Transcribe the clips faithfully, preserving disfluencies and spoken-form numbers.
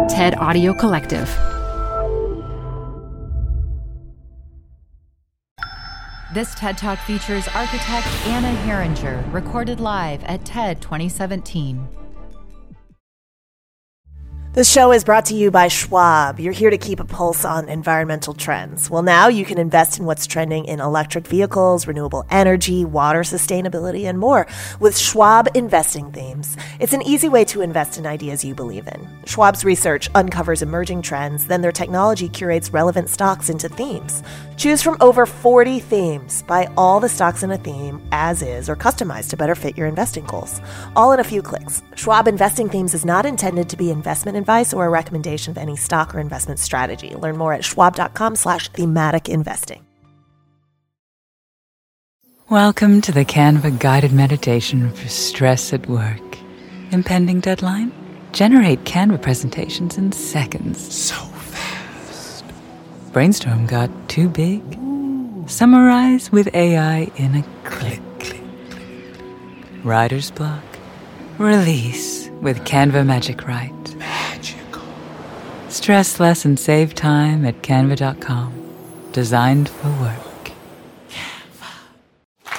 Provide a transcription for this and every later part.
TED Audio Collective. This TED Talk features architect Anna Herringer, recorded live at TED twenty seventeen. This show is brought to you by Schwab. You're here to keep a pulse on environmental trends. Well, now you can invest in what's trending in electric vehicles, renewable energy, water sustainability, and more with Schwab Investing Themes. It's an easy way to invest in ideas you believe in. Schwab's research uncovers emerging trends, then their technology curates relevant stocks into themes. Choose from over forty themes. Buy all the stocks in a theme as is or customized to better fit your investing goals. All in a few clicks. Schwab Investing Themes is not intended to be investment advice or a recommendation of any stock or investment strategy. Learn more at schwab.com slash thematic investing. Welcome to the Canva guided meditation for stress at work. Impending deadline? Generate Canva presentations in seconds. So fast. Brainstorm got too big? Ooh. Summarize with A I in a click. click, click. Writer's block? Release with Canva Magic Write. Magical. Stress less and save time at canva dot com. Designed for work. Canva.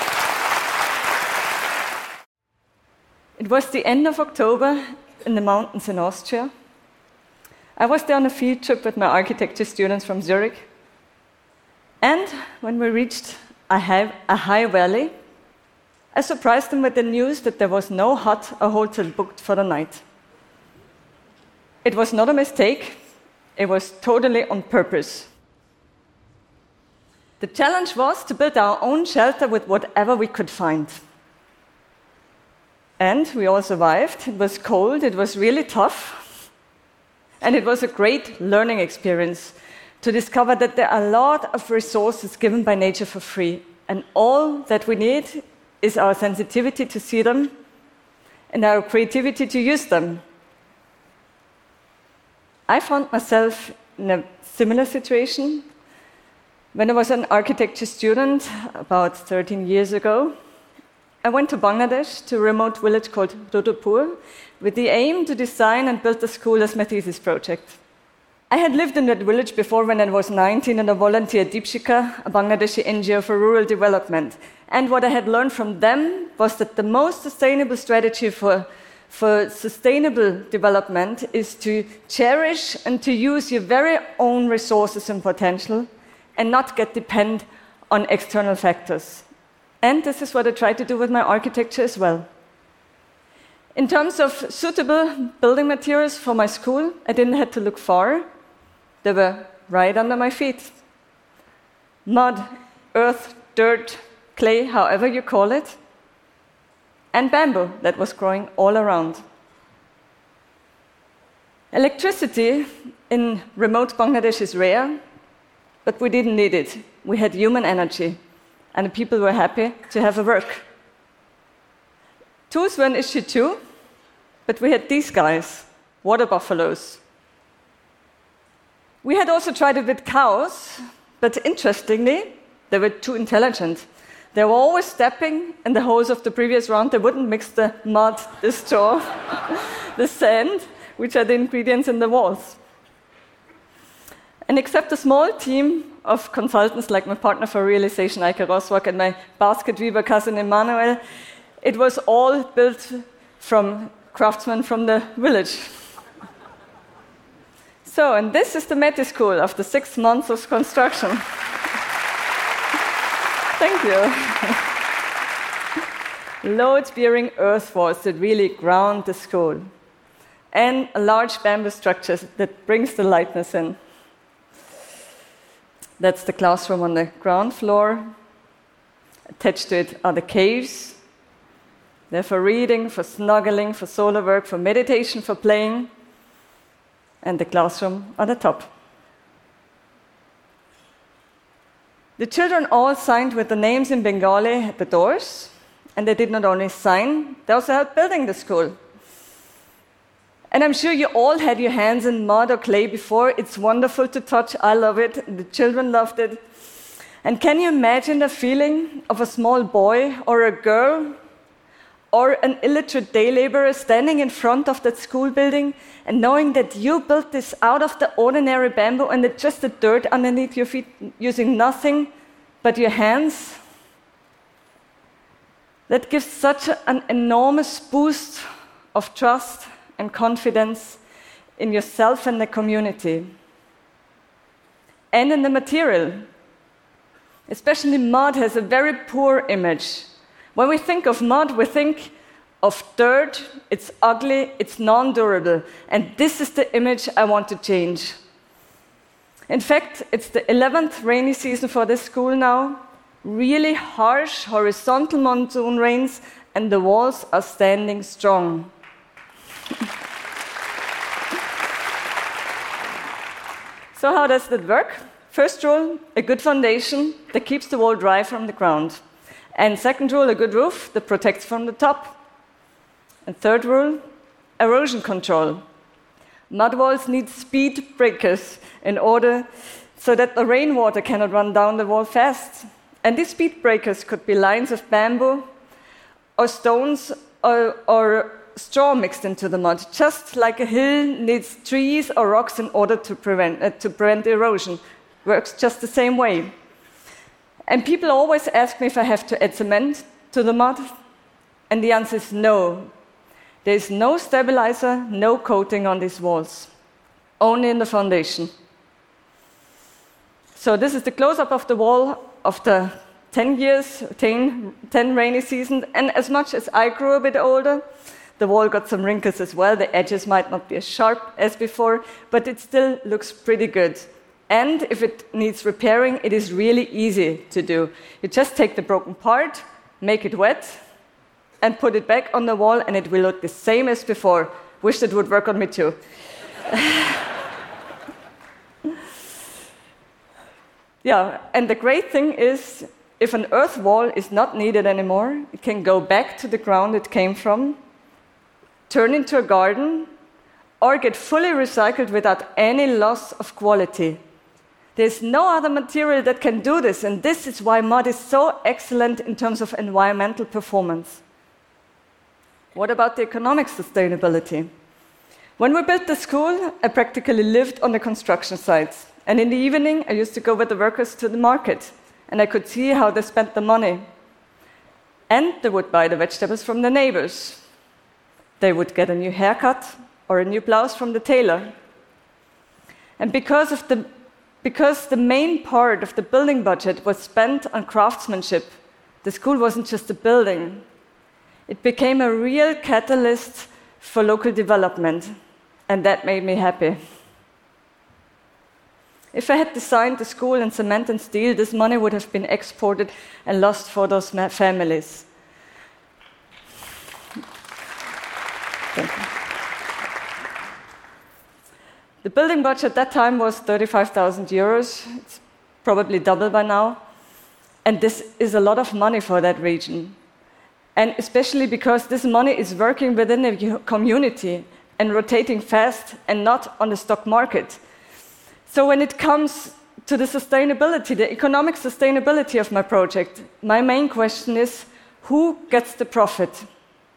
It was the end of October in the mountains in Austria. I was there on a field trip with my architecture students from Zurich. And when we reached a high, a high valley, I surprised them with the news that there was no hut or hotel booked for the night. It was not a mistake. It was totally on purpose. The challenge was to build our own shelter with whatever we could find. And we all survived. It was cold, it was really tough. And it was a great learning experience to discover that there are a lot of resources given by nature for free. And all that we need is our sensitivity to see them and our creativity to use them. I found myself in a similar situation when I was an architecture student about thirteen years ago. I went to Bangladesh, to a remote village called Rudhpur, with the aim to design and build the school as my thesis project. I had lived in that village before when I was nineteen and I volunteered at Deepshikha, a Bangladeshi N G O for rural development. And what I had learned from them was that the most sustainable strategy for, for sustainable development is to cherish and to use your very own resources and potential and not get dependent on external factors. And this is what I try to do with my architecture as well. In terms of suitable building materials for my school, I didn't have to look far. They were right under my feet. Mud, earth, dirt, clay, however you call it, and bamboo that was growing all around. Electricity in remote Bangladesh is rare, but we didn't need it. We had human energy, and the people were happy to have a work. Tools were an issue too, but we had these guys, water buffaloes. We had also tried it with cows, but interestingly, they were too intelligent. They were always stepping in the holes of the previous round. They wouldn't mix the mud, the straw, the sand, which are the ingredients in the walls. And except a small team of consultants like my partner for realization, Eike Roswak, and my basket weaver cousin Emmanuel, it was all built from craftsmen from the village. So, and this is the Meti School after six months of construction. Thank you. Load-bearing earth walls that really ground the school. And a large bamboo structure that brings the lightness in. That's the classroom on the ground floor. Attached to it are the caves. They're for reading, for snuggling, for solo work, for meditation, for playing. And the classroom on the top. The children all signed with the names in Bengali at the doors, and they did not only sign, they also helped building the school. And I'm sure you all had your hands in mud or clay before. It's wonderful to touch. I love it. The children loved it. And can you imagine the feeling of a small boy or a girl or an illiterate day laborer standing in front of that school building and knowing that you built this out of the ordinary bamboo and it's just the dirt underneath your feet, using nothing but your hands. That gives such an enormous boost of trust and confidence in yourself and the community. And in the material. Especially mud has a very poor image. When we think of mud, we think of dirt, it's ugly, it's non-durable. And this is the image I want to change. In fact, it's the eleventh rainy season for this school now. Really harsh, horizontal monsoon rains, and the walls are standing strong. So how does that work? First rule, a good foundation that keeps the wall dry from the ground. And second rule, a good roof that protects from the top. And third rule, erosion control. Mud walls need speed breakers in order so that the rainwater cannot run down the wall fast. And these speed breakers could be lines of bamboo or stones or, or straw mixed into the mud, just like a hill needs trees or rocks in order to prevent, uh, to prevent erosion. Works just the same way. And people always ask me if I have to add cement to the mud, and the answer is no. There is no stabilizer, no coating on these walls, only in the foundation. So this is the close-up of the wall after ten years, ten, ten rainy seasons, and as much as I grew a bit older, the wall got some wrinkles as well. The edges might not be as sharp as before, but it still looks pretty good. And if it needs repairing, it is really easy to do. You just take the broken part, make it wet, and put it back on the wall, and it will look the same as before. Wish it would work on me too. Yeah, and the great thing is, if an earth wall is not needed anymore, it can go back to the ground it came from, turn into a garden, or get fully recycled without any loss of quality. There's no other material that can do this, and this is why mud is so excellent in terms of environmental performance. What about the economic sustainability? When we built the school, I practically lived on the construction sites, and in the evening I used to go with the workers to the market, and I could see how they spent the money. And they would buy the vegetables from the neighbors. They would get a new haircut or a new blouse from the tailor. And because of the Because the main part of the building budget was spent on craftsmanship, the school wasn't just a building. It became a real catalyst for local development, and that made me happy. If I had designed the school in cement and steel, this money would have been exported and lost for those families. Thank you. The building budget at that time was thirty-five thousand euros. It's probably double by now. And this is a lot of money for that region. And especially because this money is working within a community and rotating fast and not on the stock market. So when it comes to the sustainability, the economic sustainability of my project, my main question is, who gets the profit?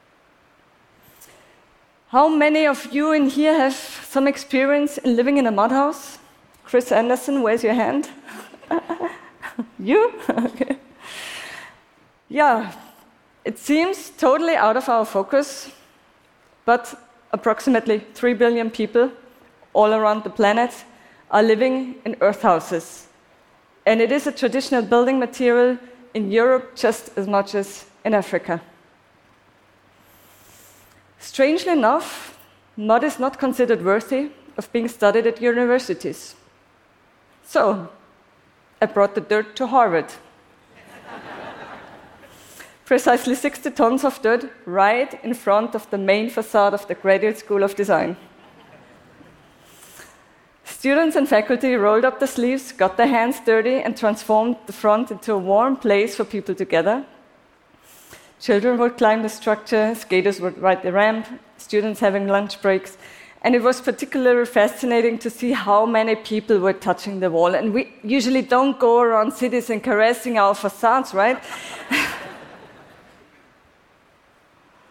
How many of you in here have some experience in living in a mud house? Chris Anderson, where's your hand? You? Okay. Yeah, it seems totally out of our focus, but approximately three billion people all around the planet are living in earth houses. And it is a traditional building material in Europe just as much as in Africa. Strangely enough, mud is not considered worthy of being studied at universities. So, I brought the dirt to Harvard. Precisely sixty tons of dirt right in front of the main facade of the Graduate School of Design. Students and faculty rolled up the sleeves, got their hands dirty, and transformed the front into a warm place for people to gather. Children would climb the structure, skaters would ride the ramp, students having lunch breaks. And it was particularly fascinating to see how many people were touching the wall. And we usually don't go around cities and caressing our facades, right?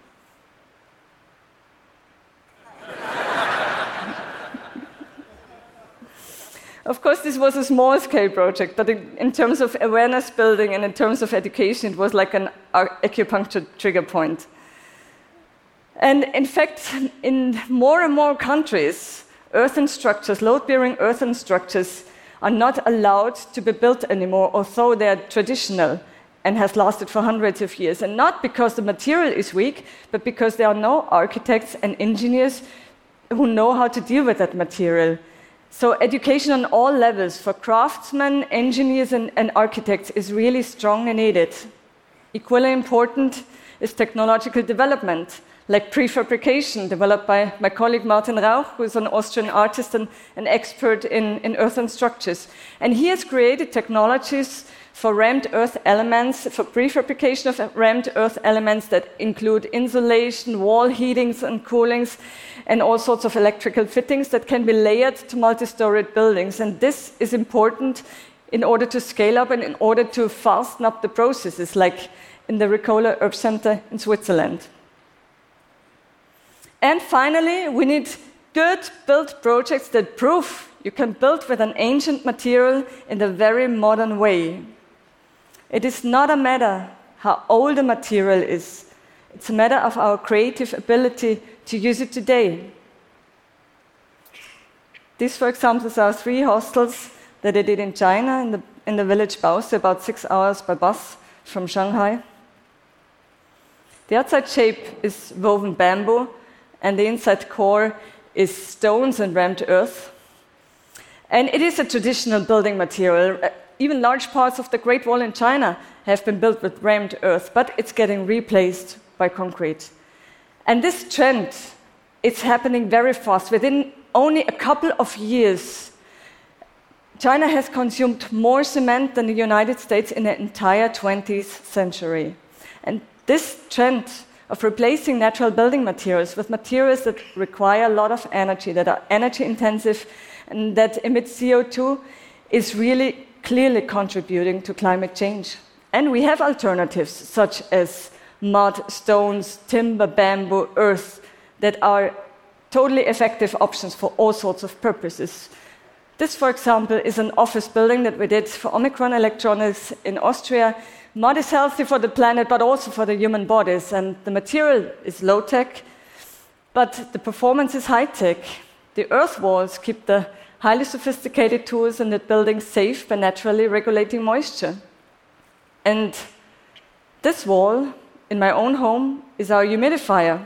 Of course, this was a small-scale project, but in terms of awareness building and in terms of education, it was like an acupuncture trigger point. And in fact, in more and more countries, earthen structures, load-bearing earthen structures, are not allowed to be built anymore, although they are traditional and has lasted for hundreds of years. And not because the material is weak, but because there are no architects and engineers who know how to deal with that material. So education on all levels for craftsmen, engineers, and, and architects is really strongly needed. Equally important is technological development, like prefabrication, developed by my colleague Martin Rauch, who is an Austrian artist and an expert in, in earthen structures. And he has created technologies for rammed earth elements, for prefabrication of rammed earth elements that include insulation, wall heatings and coolings, and all sorts of electrical fittings that can be layered to multi-storied buildings. And this is important in order to scale up and in order to fasten up the processes, like in the Ricola Herb Center in Switzerland. And finally, we need good built projects that prove you can build with an ancient material in a very modern way. It is not a matter how old a material is. It's a matter of our creative ability to use it today. These, for example, are three hostels that I did in China, in the, in the village Baozi, about six hours by bus from Shanghai. The outside shape is woven bamboo, and the inside core is stones and rammed earth. And it is a traditional building material. Even large parts of the Great Wall in China have been built with rammed earth, but it's getting replaced by concrete. And this trend, it's happening very fast. Within only a couple of years, China has consumed more cement than the United States in the entire twentieth century. And this trend of replacing natural building materials with materials that require a lot of energy, that are energy intensive, and that emit C O two is really clearly contributing to climate change. And we have alternatives such as mud, stones, timber, bamboo, earth that are totally effective options for all sorts of purposes. This, for example, is an office building that we did for Omicron Electronics in Austria. Mud is healthy for the planet, but also for the human bodies. And the material is low-tech, but the performance is high-tech. The earth walls keep the highly sophisticated tools in the building safe by naturally regulating moisture. And this wall, in my own home, is our humidifier.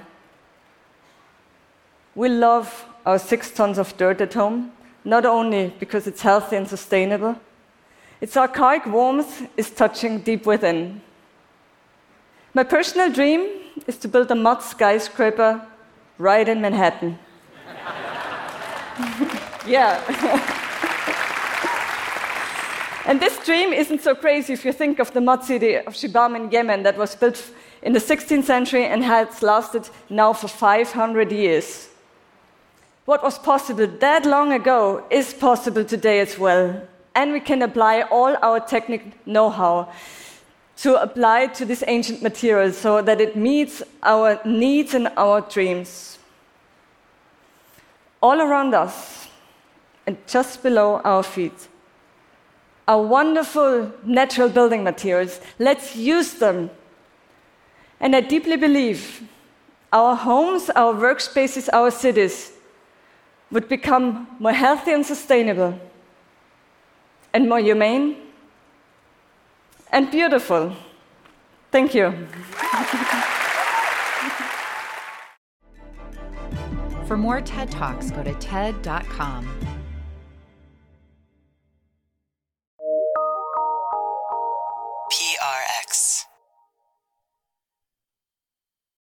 We love our six tons of dirt at home, not only because it's healthy and sustainable. Its archaic warmth is touching deep within. My personal dream is to build a mud skyscraper right in Manhattan. Yeah. And this dream isn't so crazy if you think of the mud city of Shibam in Yemen that was built in the sixteenth century and has lasted now for five hundred years. What was possible that long ago is possible today as well. And we can apply all our technical know-how to apply to this ancient material so that it meets our needs and our dreams. All around us, and just below our feet, are wonderful natural building materials. Let's use them. And I deeply believe our homes, our workspaces, our cities would become more healthy and sustainable, and more humane, and beautiful. Thank you. For more TED Talks, go to T E D dot com.